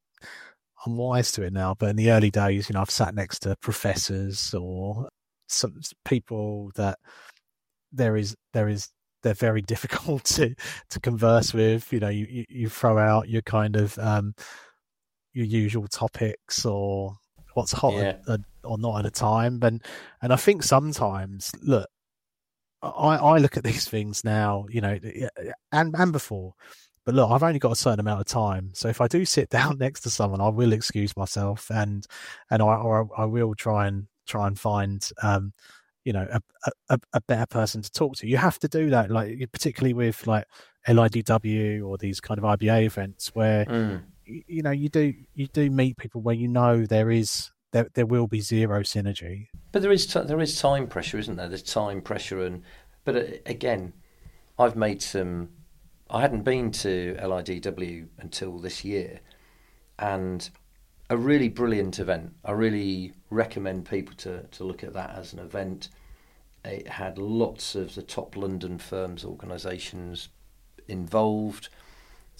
I'm wise to it now, but in the early days, you know, I've sat next to professors or some people that there is there is they're very difficult to to converse with. You know, you you, you throw out your kind of um, your usual topics or what's hot yeah. at, or not at a time, and and I think sometimes, look, I I look at these things now, you know, and and before. But look, I've only got a certain amount of time, so if I do sit down next to someone, I will excuse myself, and and I or I will try and try and find, um, you know, a, a a better person to talk to. You have to do that, like particularly with like L I D W or these kind of I B A events, where mm. you, you know you do you do meet people where you know there is there there will be zero synergy. But there is t- there is time pressure, isn't there? There's time pressure, and but uh, again, I've made some. I hadn't been to L I D W until this year, and a really brilliant event. I really recommend people to, to look at that as an event. It had lots of the top London firms, organisations involved.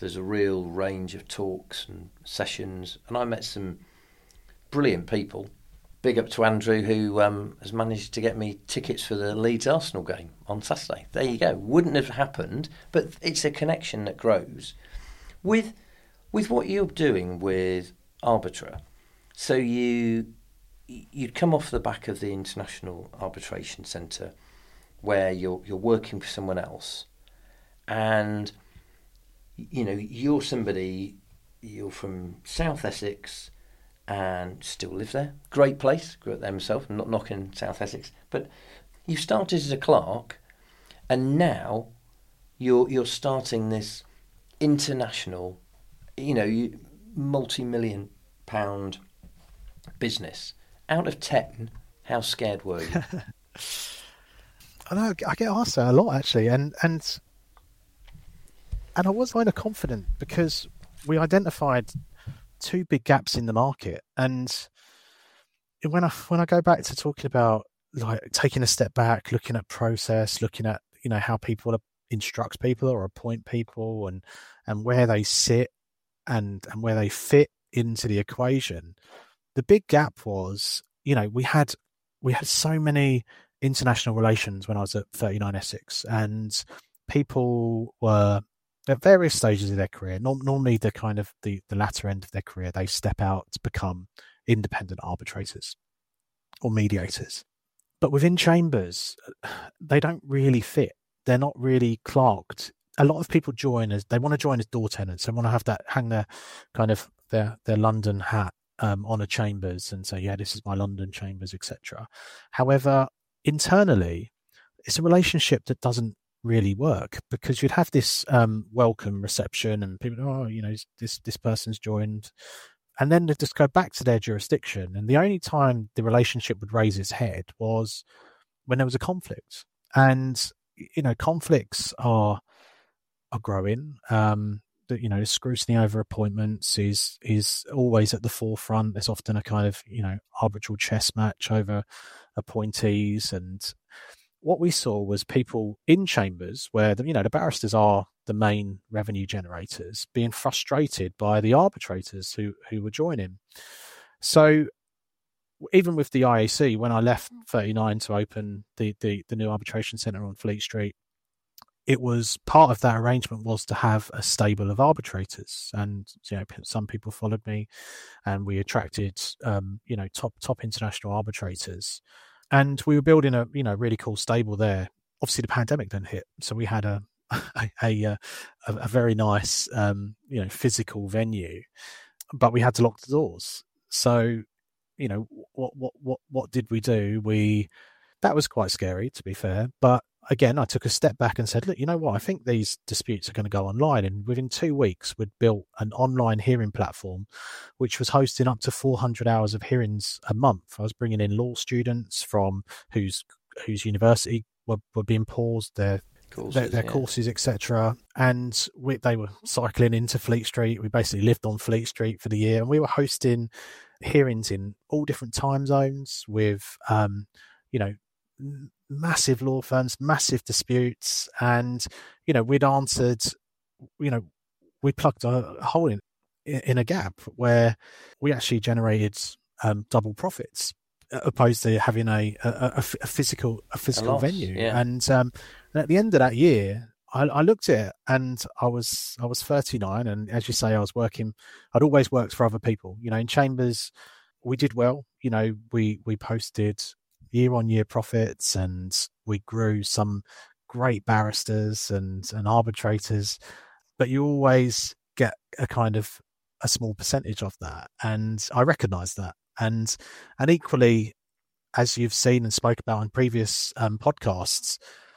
there's a real range of talks and sessions, and I met some brilliant people. Big up to Andrew, who um, has managed to get me tickets for the Leeds Arsenal game on Saturday. There you go. Wouldn't have happened, but it's a connection that grows. With with what you're doing with Arbitra, so you you'd come off the back of the International Arbitration Centre, where you're you're working for someone else, and you know you're somebody, you're from South Essex and still live there. Great place, grew up there myself. I'm not knocking South Essex, but you started as a clerk, and now you're you're starting this international, you know, you, multi-million pound business. Out of ten, how scared were you? I know I get asked that a lot actually, and and and I was kind of confident because we identified two big gaps in the market, and when I when I go back to talking about like taking a step back, looking at process, looking at you know how people instruct people or appoint people, and and where they sit and and where they fit into the equation, the big gap was you know we had we had so many international relations when I was at thirty-nine Essex, and people were at various stages of their career. Normally, the kind of the, the latter end of their career, they step out to become independent arbitrators or mediators. But within chambers, they don't really fit. They're not really clerked. A lot of people join as they want to join as door tenants. They want to have that hang their kind of their their London hat um, on a chambers and say, yeah, this is my London chambers, et cetera. However, internally, it's a relationship that doesn't really work, because you'd have this um, welcome reception and people, oh, you know, this this person's joined, and then they just go back to their jurisdiction. And the only time the relationship would raise its head was when there was a conflict. And you know, conflicts are are growing. Um, that you know, scrutiny over appointments is is always at the forefront. There's often a kind of you know arbitral chess match over appointees, and what we saw was people in chambers where the, you know the barristers are the main revenue generators being frustrated by the arbitrators who who were joining. So even with the I A C, when I left thirty-nine to open the the, the new arbitration centre on Fleet Street, it was part of that arrangement was to have a stable of arbitrators, and you know some people followed me, and we attracted um, you know top top international arbitrators. And we were building a, you know, really cool stable there. Obviously, the pandemic then hit, so we had a a, a, a, a very nice, um, you know, physical venue, but we had to lock the doors. So, you know, what what what what did we do? We that was quite scary, to be fair. But again, I took a step back and said, look, you know what? I think these disputes are going to go online. And within two weeks, we'd built an online hearing platform, which was hosting up to four hundred hours of hearings a month. I was bringing in law students from whose whose university were, were being paused, their courses, their, their yeah. courses, et cetera. And we, they were cycling into Fleet Street. We basically lived on Fleet Street for the year, and we were hosting hearings in all different time zones with, um, you know, massive law firms, massive disputes, and you know we'd answered, you know, we plugged a hole in in a gap where we actually generated um, double profits, opposed to having a a, a physical a physical a loss, venue. Yeah. And, um, and at the end of that year, I, I looked at it, and I was I was thirty-nine, and as you say, I was working. I'd always worked for other people. You know, in chambers, we did well. You know, we we posted year-on-year profits, and we grew some great barristers and, and arbitrators, but you always get a kind of a small percentage of that, and I recognise that. And and equally, as you've seen and spoke about in previous um, podcasts,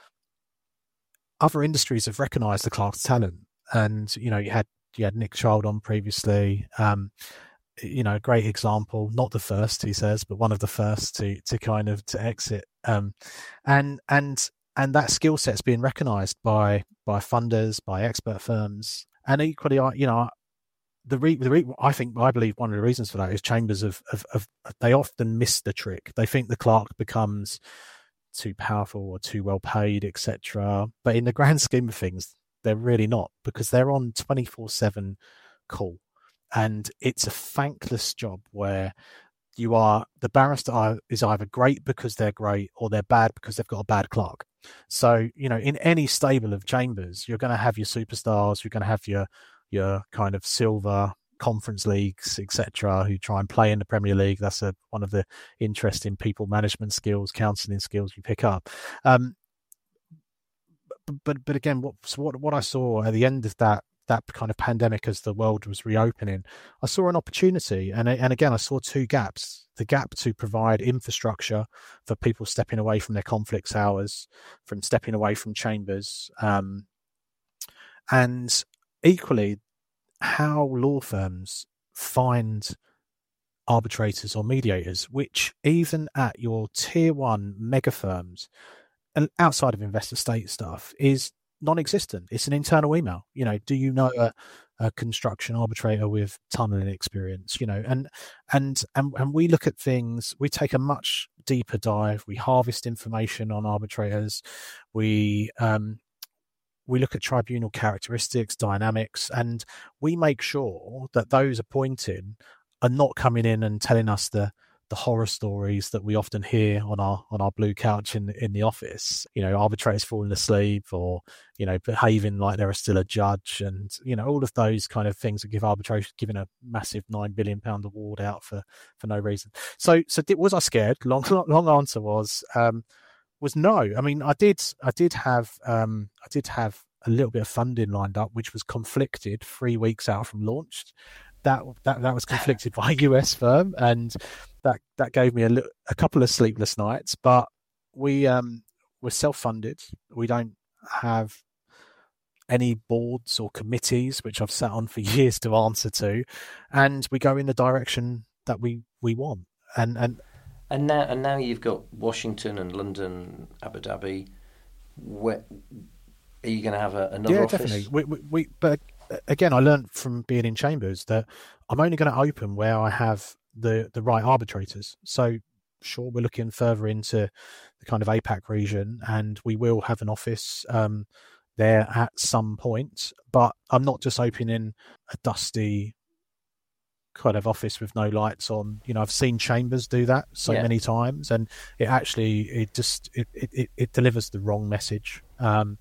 other industries have recognised the clerk's talent, and you know you had you had Nick Child on previously. Um, you know, a great example, not the first, he says, but one of the first to to kind of to exit. Um, and and and that skill set's being recognised by by funders, by expert firms, and equally, I you know, the re, the re, I think I believe one of the reasons for that is chambers of of, of they often miss the trick. They think the clerk becomes too powerful or too well paid, et cetera. But in the grand scheme of things, They're really not, because they're on twenty-four seven call, and it's a thankless job where you are the barrister is either great because they're great or they're bad because they've got a bad clerk. So, you know, in any stable of chambers, you're going to have your superstars, you're going to have your your kind of silver conference leagues, et cetera, who try and play in the Premier League. That's a, one of the interesting people management skills, counselling skills you pick up. Um, but, but but again, what so what what I saw at the end of that that kind of pandemic, as the world was reopening, I saw an opportunity, and and again I saw two gaps: the gap to provide infrastructure for people stepping away from their conflicts hours, from stepping away from chambers, um, and equally how law firms find arbitrators or mediators, which even at your tier one mega firms and outside of investor state stuff is non-existent. It's an internal email. You know, do you know a, a construction arbitrator with tunneling experience? You know, and and and and we look at things. We take a much deeper dive. We harvest information on arbitrators. We um, we look at tribunal characteristics, dynamics, and we make sure that those appointed are not coming in and telling us the the horror stories that we often hear on our on our blue couch in in the office. You know, arbitrators falling asleep, or you know, behaving like they're still a judge, and you know, all of those kind of things that give arbitration, giving a massive nine billion pound award out for for no reason. So so did, was I scared? Long long answer was um, was no. I mean, I did I did have um, I did have a little bit of funding lined up, which was conflicted three weeks out from launch. That that that was conflicted by a U S firm, and that that gave me a, a couple of sleepless nights. But we um we're self-funded. We don't have any boards or committees, which I've sat on for years to answer to, and we go in the direction that we we want. And and and now and now you've got Washington and London, Abu Dhabi. Where are you going to have a, another yeah, office? definitely. We, we, we but again, I learned from being in chambers that I'm only going to open where I have the the right arbitrators. So sure, we're looking further into the kind of A PAC region, and we will have an office um, there at some point. But I'm not just opening a dusty kind of office with no lights on. You know, I've seen chambers do that so yeah. many times, and it actually it just it it, it delivers the wrong message. Um,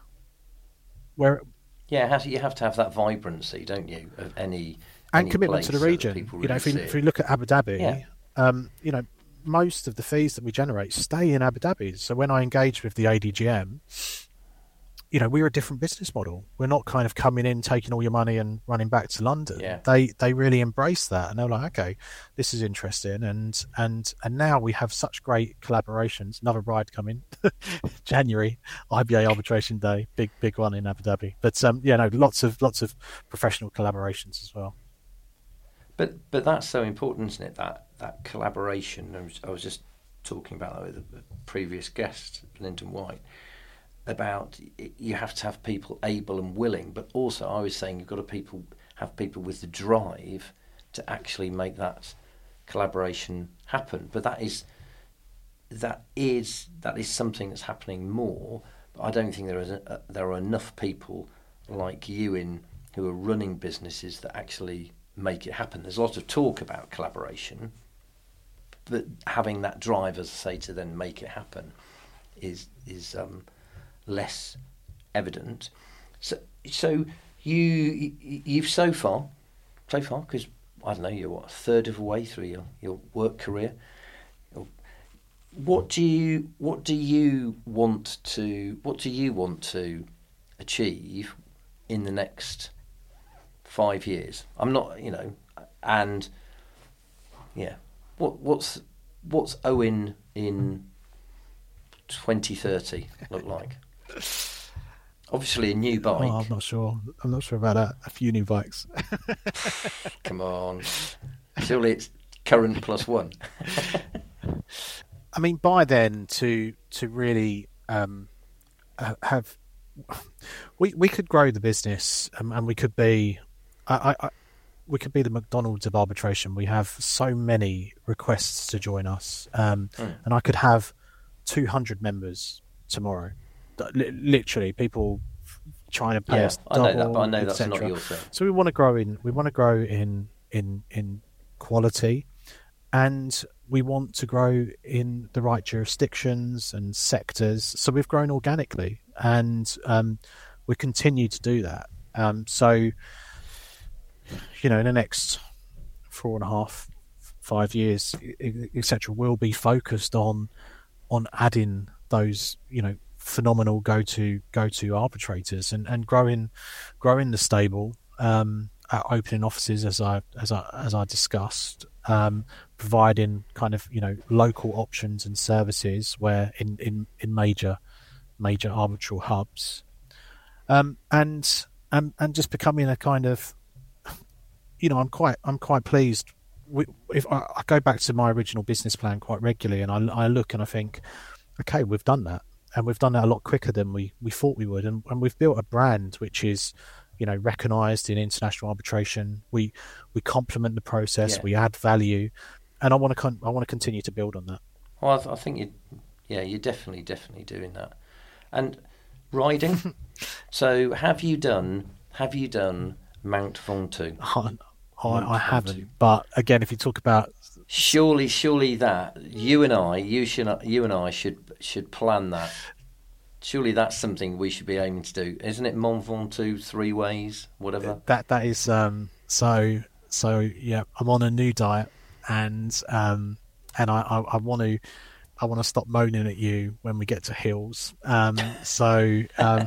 where yeah, it has, you have to have that vibrancy, don't you, of any and commitment to the region. You really know, if you, if you look at Abu Dhabi, yeah. um, you know, most of the fees that we generate stay in Abu Dhabi. So when I engage with the A D G M, you know, we're a different business model. We're not kind of coming in, taking all your money and running back to London. Yeah. They they really embrace that, and they're like, okay, this is interesting, and and and now we have such great collaborations. Another bride coming, January, I B A Arbitration Day, big big one in Abu Dhabi. But um, yeah, no, lots of lots of professional collaborations as well. But but that's so important, isn't it? That that collaboration. I was, I was just talking about that with a previous guest, Lyndon White, about you have to have people able and willing, but also I was saying you've got to people have people with the drive to actually make that collaboration happen. But that is that is that is something that's happening more. But I don't think there is a, there are enough people like you in who are running businesses that actually make it happen. There's a lot of talk about collaboration, but having that drive, as I say, to then make it happen is is um, less evident. So, so you you've so far, so far, because I don't know, you're what, a third of the way through your, your work career. What do you what do you want to what do you want to achieve in the next five years? I'm not, you know, and yeah, what what's what's Owen in twenty thirty look like? Obviously a new bike. Oh, I'm not sure. I'm not sure about that. A few new bikes. Come on. Surely it's current plus one. I mean, by then, to to really um, have, we we could grow the business, um, and we could be, I, I, we could be the McDonald's of arbitration. We have so many requests to join us, um, mm. and I could have two hundred members tomorrow. Literally, people trying to pay yeah, us I double, know that, but I know that's et cetera. not your thing. So we want to grow in. We want to grow in in in quality, and we want to grow in the right jurisdictions and sectors. So we've grown organically, and um, we continue to do that. Um, so, you know, in the next four and a half, five years, et cetera, we'll be focused on on adding those, you know, phenomenal go-to go-to arbitrators and, and growing growing the stable, um, opening offices as I as I as I discussed, um, providing kind of, you know, local options and services where in, in, in major major arbitral hubs, um, and and and just becoming a kind of, you know, I'm quite I'm quite pleased. We, if I, I go back to my original business plan quite regularly, and I, I look and I think, okay, we've done that, and we've done that a lot quicker than we, we thought we would, and, and we've built a brand which is, you know, recognised in international arbitration. We we complement the process, Yeah. we add value, and I want to con- I want to continue to build on that. Well, I, th- I think you, yeah, you're definitely definitely doing that. And riding. So have you done have you done Mount Ventoux? I, I, Mount I haven't, Ventoux. but again, if you talk about Surely, surely that you and I, you should, you and I should should plan that. Surely that's something we should be aiming to do, isn't it? Mont Ventoux three ways, whatever. that that is um so so yeah, I'm on a new diet, and um and I I, I want to I want to stop moaning at you when we get to hills. Um so um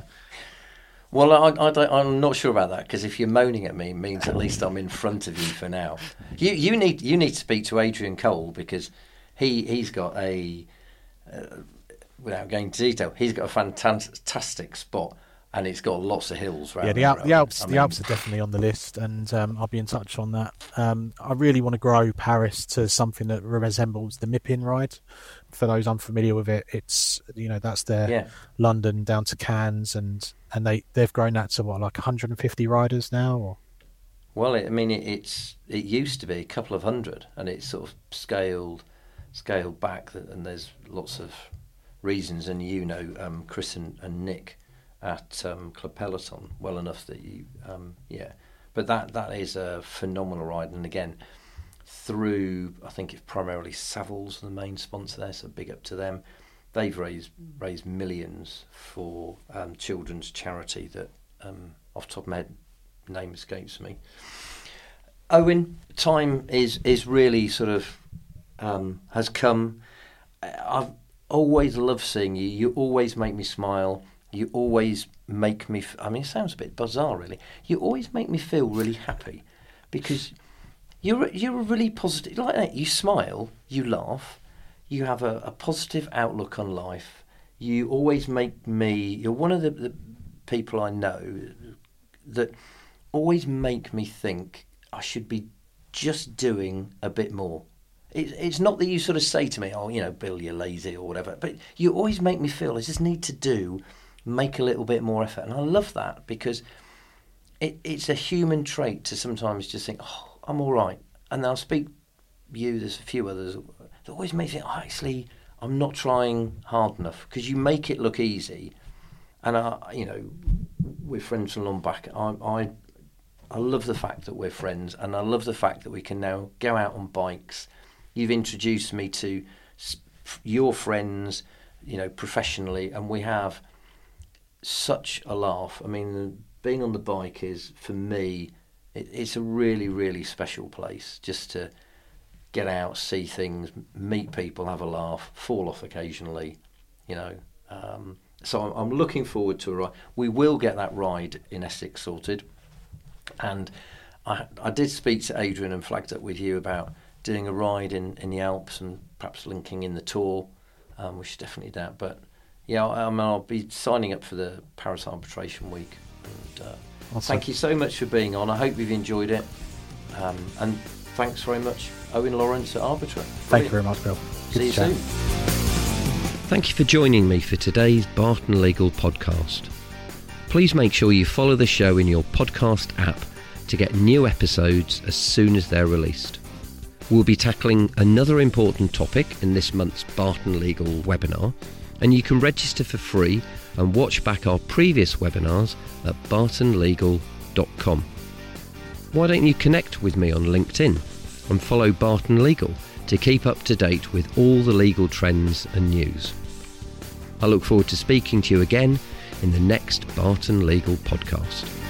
Well, I, I don't, I'm not sure about that, because if you're moaning at me, it means at least I'm in front of you for now. You you need you need to speak to Adrian Cole, because he he's got a uh, without going into detail, he's got a fantastic spot, and it's got lots of hills. Right? yeah, the, Al- the Alps I the mean, Alps are definitely on the list, and um, I'll be in touch on that. Um, I really want to grow Paris to something that resembles the Mipin ride. For those unfamiliar with it, it's, you know, that's their Yeah. London down to Cannes, and and they they've grown that to what, like one hundred fifty riders now, or Well, it, I mean, it, it's it used to be a couple of hundred, and it's sort of scaled scaled back, and there's lots of reasons. And you know, um, Chris and, and Nick at um, Club Peloton well enough that you, um, yeah. But that that is a phenomenal ride, and again, through, I think it's primarily Savills, the main sponsor there, so big up to them. They've raised raised millions for um, children's charity that, um, off the top of my head, name escapes me. Owen, time is is really sort of um, has come. I've always loved seeing you. You always make me smile. You always make me. F- I mean, it sounds a bit bizarre, really. You always make me feel really happy, because you're you're a really positive. Like that, you smile, you laugh, you have a, a positive outlook on life. You always make me. You're one of the, the people I know that always make me think I should be just doing a bit more. It, it's not that you sort of say to me, oh, you know, Bill, you're lazy or whatever, but you always make me feel I just need to do, make a little bit more effort. And I love that, because it, it's a human trait to sometimes just think, oh, I'm all right. And I'll speak you, there's a few others that always make me think, oh, actually, I'm not trying hard enough, because you make it look easy. And, I, you know, we're friends from long back. I, I I love the fact that we're friends, and I love the fact that we can now go out on bikes. You've introduced me to your friends, you know, professionally, and we have such a laugh. I mean, being on the bike is, for me, it, it's a really, really special place, just to get out, see things, meet people, have a laugh, fall off occasionally, you know. Um, so I'm, I'm looking forward to a ride. We will get that ride in Essex sorted. And I, I did speak to Adrian and flagged up with you about doing a ride in, in the Alps and perhaps linking in the Tour. Um, we should definitely do that. But yeah, I, I mean, I'll be signing up for the Paris Arbitration Week. And, uh, awesome. Thank you so much for being on. I hope you've enjoyed it. Um, and thanks very much, Owen Lawrence at Arbitra. Thank you very much, Bill. Good See you chat. soon. Thank you for joining me for today's Barton Legal podcast. Please make sure you follow the show in your podcast app to get new episodes as soon as they're released. We'll be tackling another important topic in this month's Barton Legal webinar, And you can register for free and watch back our previous webinars at barton legal dot com. Why don't you connect with me on LinkedIn and follow Barton Legal to keep up to date with all the legal trends and news? I look forward to speaking to you again in the next Barton Legal podcast.